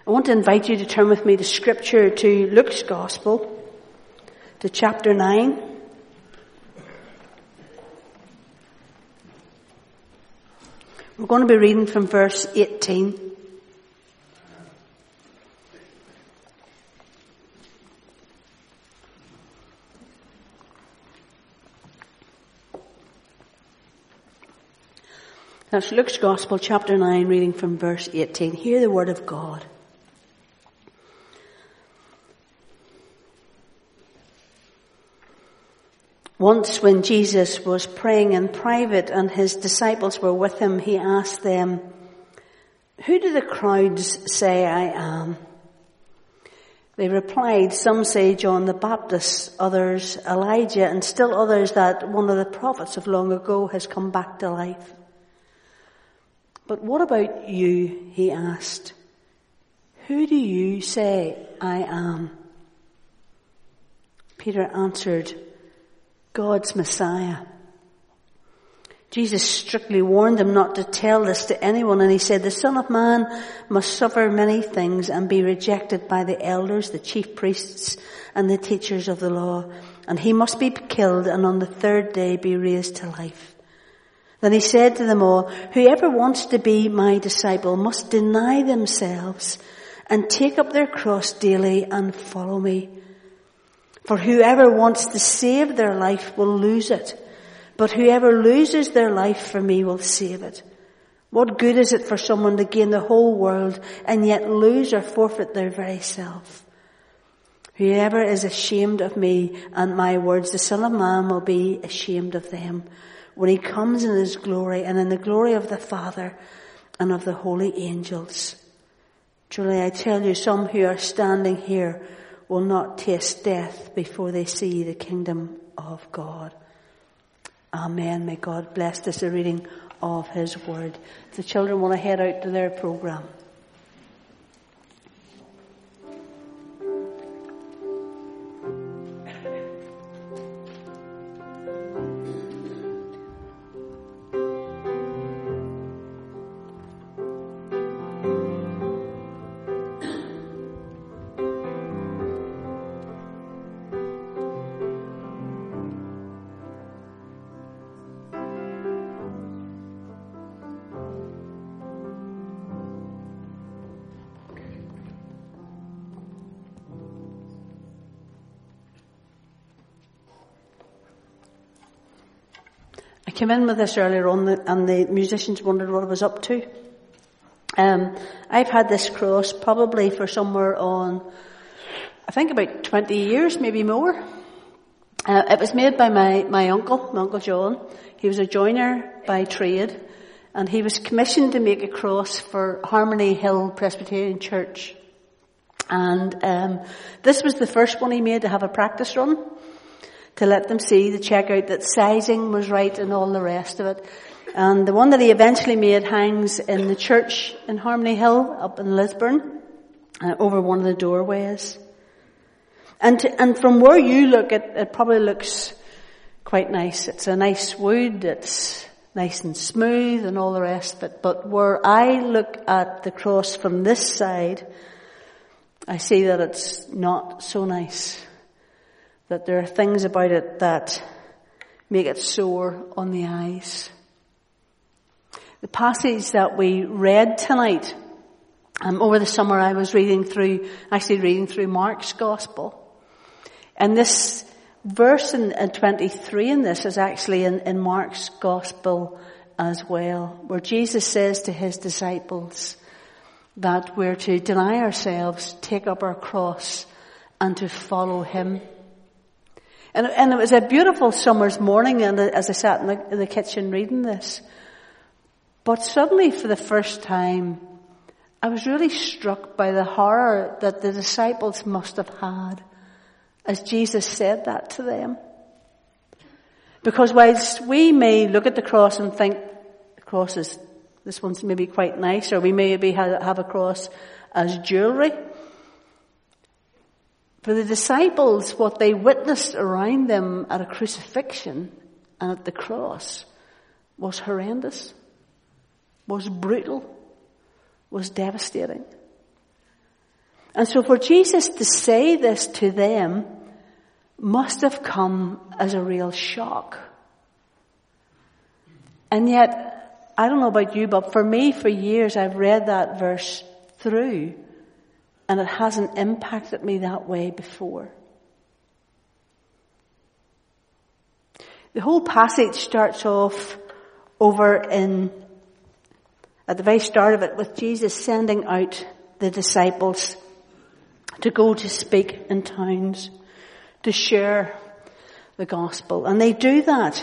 I want to invite you to turn with me to Scripture, to Luke's Gospel, to chapter 9. We're going to be reading from verse 18. That's Luke's Gospel, chapter 9, reading from verse 18. Hear the word of God. Once when Jesus was praying in private and his disciples were with him, he asked them, "Who do the crowds say I am?" They replied, "Some say John the Baptist, others Elijah, and still others that one of the prophets of long ago has come back to life." "But what about you?" he asked. "Who do you say I am?" Peter answered, "God's Messiah." Jesus strictly warned them not to tell this to anyone, and he said, "The Son of Man must suffer many things and be rejected by the elders, the chief priests, and the teachers of the law, and he must be killed and on the third day be raised to life." Then he said to them all, "Whoever wants to be my disciple must deny themselves and take up their cross daily and follow me. For whoever wants to save their life will lose it, but whoever loses their life for me will save it. What good is it for someone to gain the whole world and yet lose or forfeit their very self? Whoever is ashamed of me and my words, the Son of Man will be ashamed of them when he comes in his glory and in the glory of the Father and of the holy angels. Truly I tell you, some who are standing here will not taste death before they see the kingdom of God." Amen. May God bless this, the reading of his word. If the children want to head out to their program. I came in with this earlier on and the musicians wondered what I was up to. I've had this cross probably for somewhere on, I think about 20 years, maybe more. It was made by my Uncle John. He was a joiner by trade, and he was commissioned to make a cross for Harmony Hill Presbyterian Church. And this was the first one he made to have a practice run, to let them see, to check out that sizing was right and all the rest of it. And the one that he eventually made hangs in the church in Harmony Hill up in Lisburn, over one of the doorways. And from where you look, it probably looks quite nice. It's a nice wood, it's nice and smooth and all the rest of it. But where I look at the cross from this side, I see that it's not so nice. That there are things about it that make it sore on the eyes. The passage that we read tonight, over the summer I was reading through Mark's Gospel. And this verse in 23 in this is actually in Mark's Gospel as well, where Jesus says to his disciples that we're to deny ourselves, take up our cross, and to follow him. And it was a beautiful summer's morning, and as I sat in the kitchen reading this. But suddenly, for the first time, I was really struck by the horror that the disciples must have had as Jesus said that to them. Because whilst we may look at the cross and think the cross is, this one's maybe quite nice, or we maybe have a cross as jewellery, for the disciples, what they witnessed around them at a crucifixion and at the cross was horrendous, was brutal, was devastating. And so for Jesus to say this to them must have come as a real shock. And yet, I don't know about you, but for me, for years, I've read that verse through, and it hasn't impacted me that way before. The whole passage starts off at the very start of it, with Jesus sending out the disciples to go to speak in towns, to share the gospel. And they do that.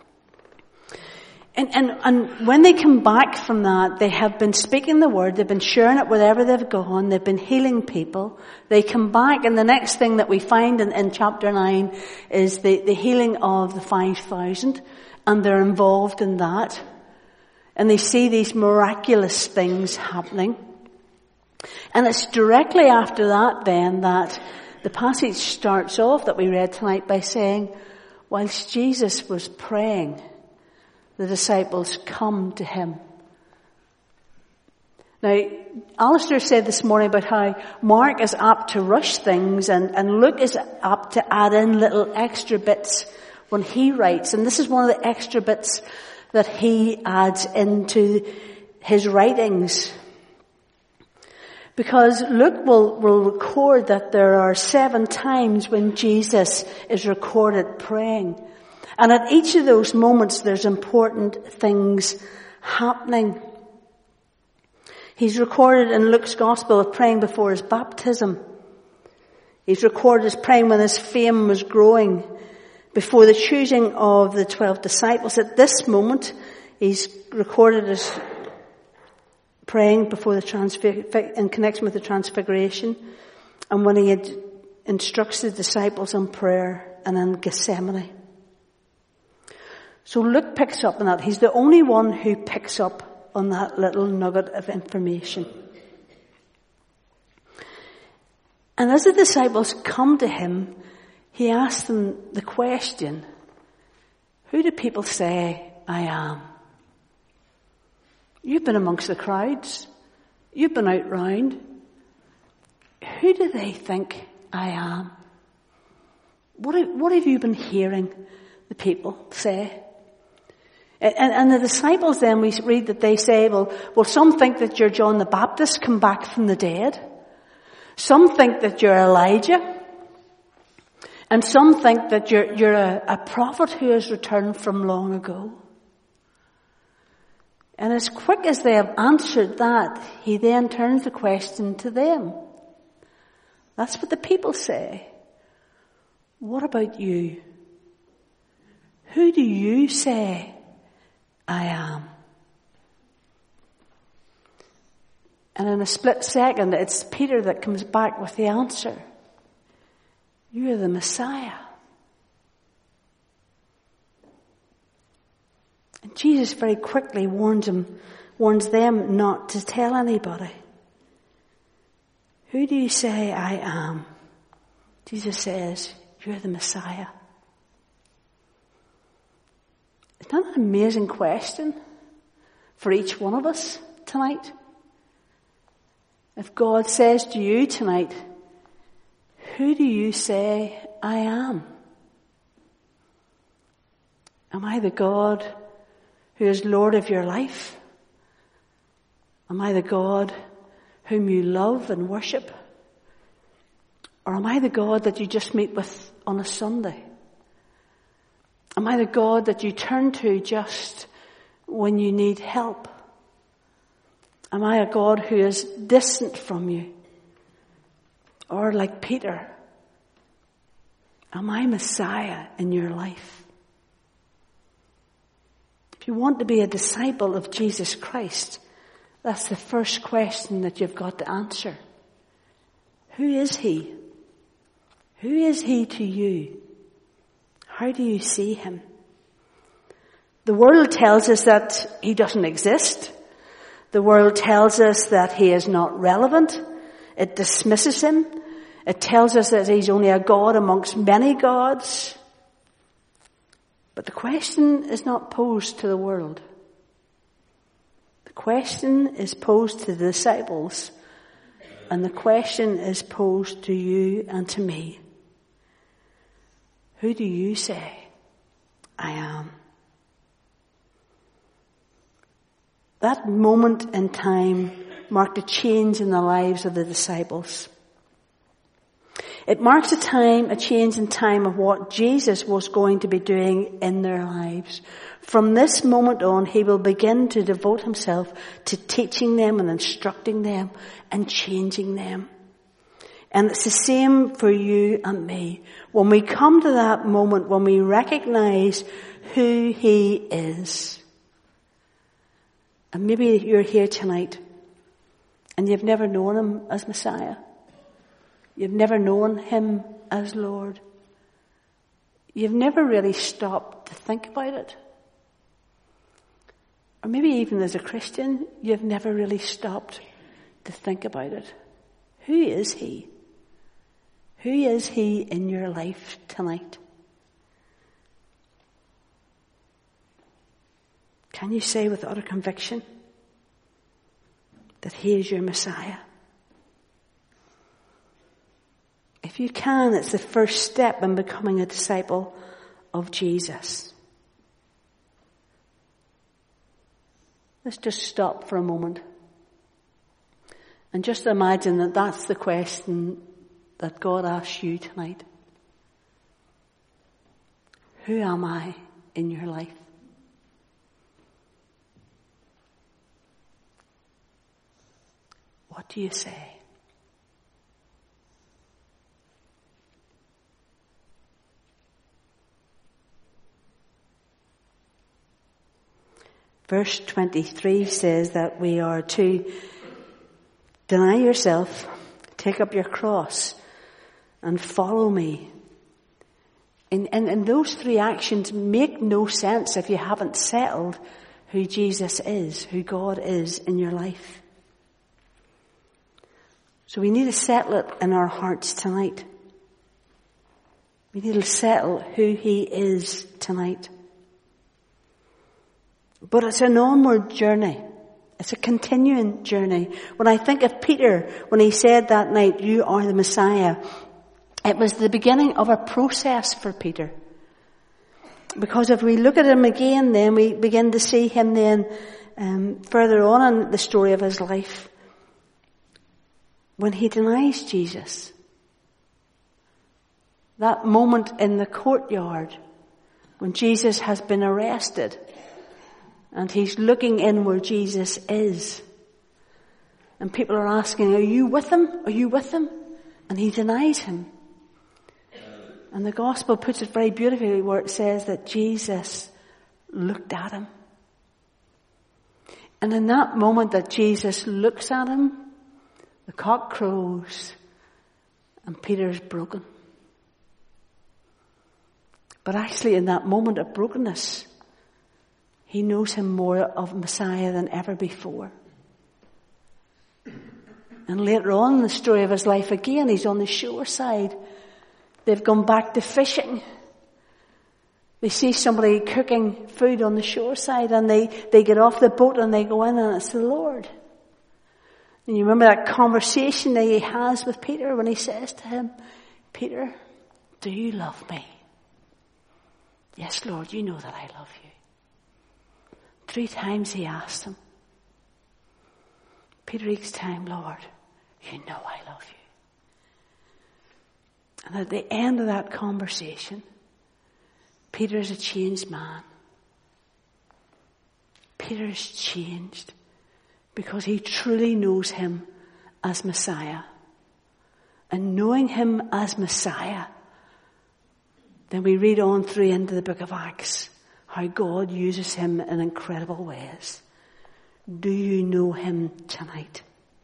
And when they come back from that, they have been speaking the word, they've been sharing it wherever they've gone, they've been healing people. They come back, and the next thing that we find in chapter 9 is the healing of the 5,000, and they're involved in that. And they see these miraculous things happening. And it's directly after that then that the passage starts off that we read tonight by saying, whilst Jesus was praying, the disciples come to him. Now, Alistair said this morning about how Mark is apt to rush things and Luke is apt to add in little extra bits when he writes. And this is one of the extra bits that he adds into his writings. Because Luke will record that there are 7 times when Jesus is recorded praying. And at each of those moments there's important things happening. He's recorded in Luke's Gospel of praying before his baptism. He's recorded as praying when his fame was growing, before the choosing of the 12 disciples. At this moment, he's recorded as praying before in connection with the transfiguration, and when he had instructs the disciples on prayer, and in Gethsemane. So Luke picks up on that. He's the only one who picks up on that little nugget of information. And as the disciples come to him, he asks them the question, who do people say I am? You've been amongst the crowds. You've been out round. Who do they think I am? What have you been hearing the people say? And the disciples then, we read that they say, well, some think that you're John the Baptist come back from the dead. Some think that you're Elijah. And some think that you're a prophet who has returned from long ago. And as quick as they have answered that, he then turns the question to them. That's what the people say. What about you? Who do you say I am? And in a split second, it's Peter that comes back with the answer. You are the Messiah. And Jesus very quickly warns them not to tell anybody. Who do you say I am? Jesus says, you're the Messiah. Isn't that an amazing question for each one of us tonight? If God says to you tonight, who do you say I am? Am I the God who is Lord of your life? Am I the God whom you love and worship? Or am I the God that you just meet with on a Sunday? Am I the God that you turn to just when you need help? Am I a God who is distant from you? Or like Peter, am I Messiah in your life? If you want to be a disciple of Jesus Christ, that's the first question that you've got to answer. Who is he? Who is he to you? How do you see him? The world tells us that he doesn't exist. The world tells us that he is not relevant. It dismisses him. It tells us that he's only a God amongst many gods. But the question is not posed to the world. The question is posed to the disciples. And the question is posed to you and to me. Who do you say I am? That moment in time marked a change in the lives of the disciples. It marks a change in time of what Jesus was going to be doing in their lives. From this moment on, he will begin to devote himself to teaching them and instructing them and changing them. And it's the same for you and me. When we come to that moment, when we recognize who he is. And maybe you're here tonight and you've never known him as Messiah. You've never known him as Lord. You've never really stopped to think about it. Or maybe even as a Christian, you've never really stopped to think about it. Who is he? Who is he in your life tonight? Can you say with utter conviction that he is your Messiah? If you can, it's the first step in becoming a disciple of Jesus. Let's just stop for a moment and just imagine that that's the question that God asks you tonight. Who am I in your life? What do you say? Verse 23 says that we are to deny yourself, take up your cross, and follow me. And those three actions make no sense if you haven't settled who Jesus is, who God is in your life. So we need to settle it in our hearts tonight. We need to settle who he is tonight. But it's an onward journey. It's a continuing journey. When I think of Peter, when he said that night, "You are the Messiah," it was the beginning of a process for Peter. Because if we look at him again, then we begin to see him then further on in the story of his life. When he denies Jesus. That moment in the courtyard when Jesus has been arrested. And he's looking in where Jesus is. And people are asking, "Are you with him? Are you with him?" And he denies him. And the gospel puts it very beautifully where it says that Jesus looked at him. And in that moment that Jesus looks at him, the cock crows and Peter's broken. But actually in that moment of brokenness, he knows him more of Messiah than ever before. And later on in the story of his life again, he's on the shore side. They've gone back to fishing. They see somebody cooking food on the shore side and they get off the boat and they go in and it's the Lord. And you remember that conversation that he has with Peter when he says to him, "Peter, do you love me?" "Yes, Lord, you know that I love you." 3 times he asked him. Peter each time, "Lord, you know I love you." And at the end of that conversation, Peter's a changed man. Peter's changed because he truly knows him as Messiah. And knowing him as Messiah, then we read on through into the book of Acts how God uses him in incredible ways. Do you know him tonight?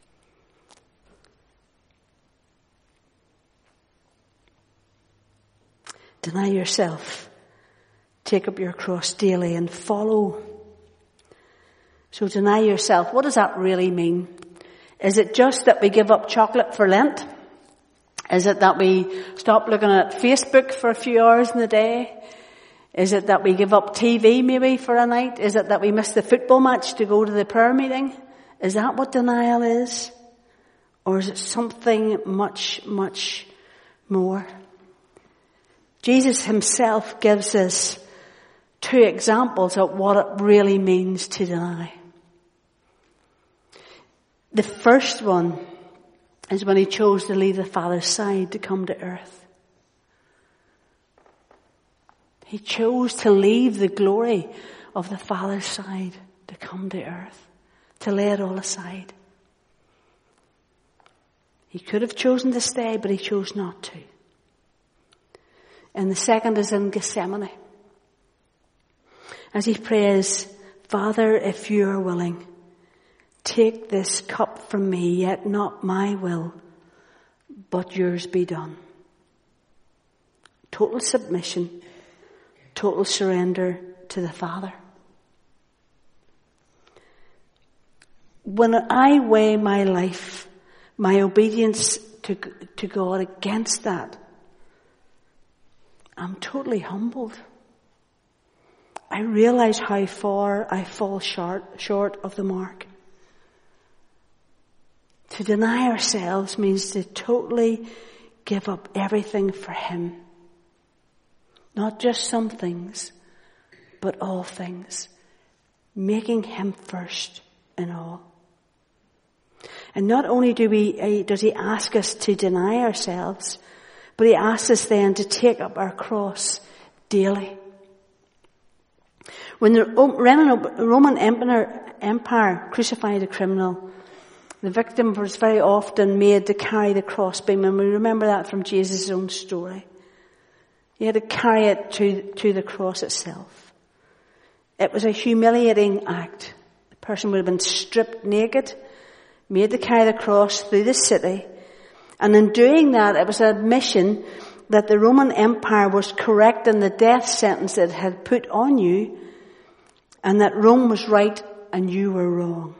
Deny yourself. Take up your cross daily and follow. So deny yourself. What does that really mean? Is it just that we give up chocolate for Lent? Is it that we stop looking at Facebook for a few hours in the day? Is it that we give up TV maybe for a night? Is it that we miss the football match to go to the prayer meeting? Is that what denial is? Or is it something much, much more? Jesus himself gives us 2 examples of what it really means to deny. The first one is when he chose to leave the Father's side to come to earth. He chose to leave the glory of the Father's side to come to earth, to lay it all aside. He could have chosen to stay, but he chose not to. And the second is in Gethsemane. As he prays, Father, if you are willing, take this cup from me, yet not my will, but yours be done. Total submission, total surrender to the Father. When I weigh my life, my obedience to God against that, I'm totally humbled. I realize how far I fall short of the mark. To deny ourselves means to totally give up everything for him. Not just some things, but all things. Making him first in all. And not only does he ask us to deny ourselves, but he asks us then to take up our cross daily. When the Roman Empire crucified a criminal, the victim was very often made to carry the crossbeam, and we remember that from Jesus' own story. He had to carry it to the cross itself. It was a humiliating act. The person would have been stripped naked, made to carry the cross through the city, and in doing that, it was an admission that the Roman Empire was correct in the death sentence it had put on you, and that Rome was right and you were wrong.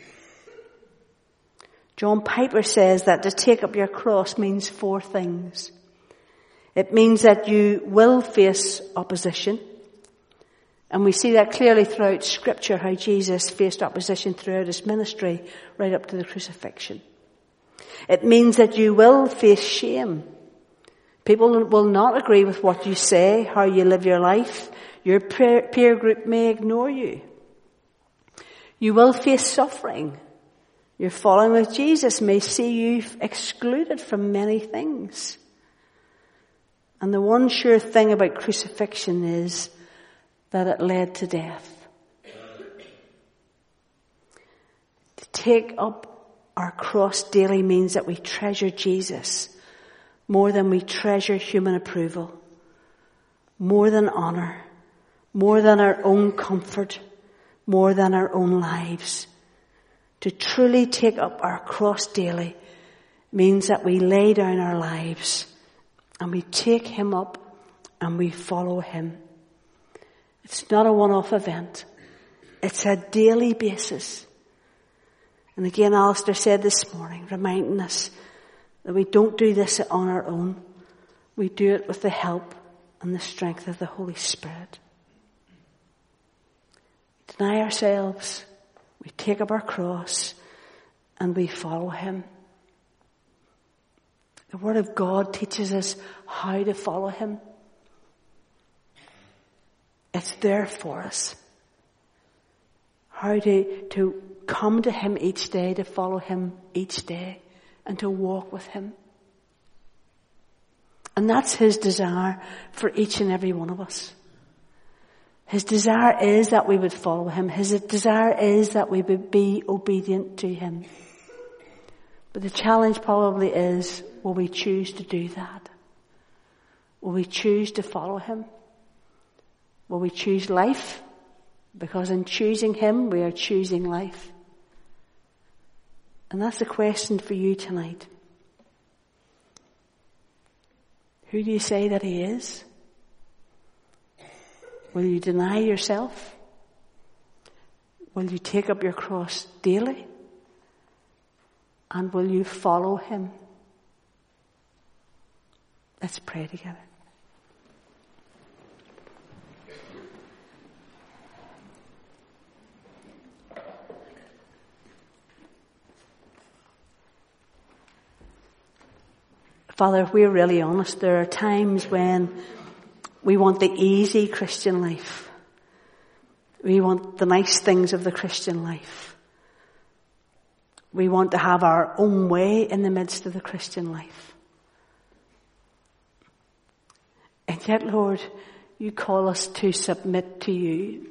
John Piper says that to take up your cross means 4 things. It means that you will face opposition. And we see that clearly throughout Scripture, how Jesus faced opposition throughout his ministry, right up to the crucifixion. It means that you will face shame. People will not agree with what you say, how you live your life. Your peer group may ignore you. You will face suffering. Your following with Jesus may see you excluded from many things. And the one sure thing about crucifixion is that it led to death. To take up our cross daily means that we treasure Jesus more than we treasure human approval, more than honor, more than our own comfort, more than our own lives. To truly take up our cross daily means that we lay down our lives and we take him up and we follow him. It's not a one-off event. It's a daily basis. And again, Alistair said this morning, reminding us that we don't do this on our own. We do it with the help and the strength of the Holy Spirit. We deny ourselves, we take up our cross, and we follow him. The Word of God teaches us how to follow him. It's there for us. How to come to him each day, to follow him each day, and to walk with him. And that's his desire for each and every one of us. His desire is that we would follow him. His desire is that we would be obedient to him. But the challenge probably is, will we choose to do that? Will we choose to follow him? Will we choose life? Because in choosing him, we are choosing life. And that's the question for you tonight. Who do you say that he is? Will you deny yourself? Will you take up your cross daily? And will you follow him? Let's pray together. Father, if we're really honest, there are times when we want the easy Christian life. We want the nice things of the Christian life. We want to have our own way in the midst of the Christian life. And yet, Lord, you call us to submit to you,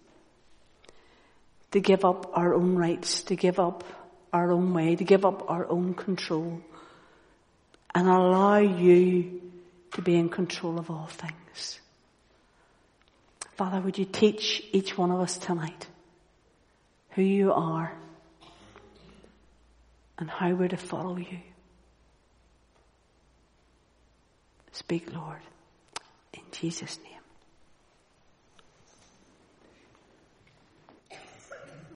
to give up our own rights, to give up our own way, to give up our own control, and allow you to be in control of all things. Father, would you teach each one of us tonight who you are and how we're to follow you. Speak, Lord, in Jesus' name.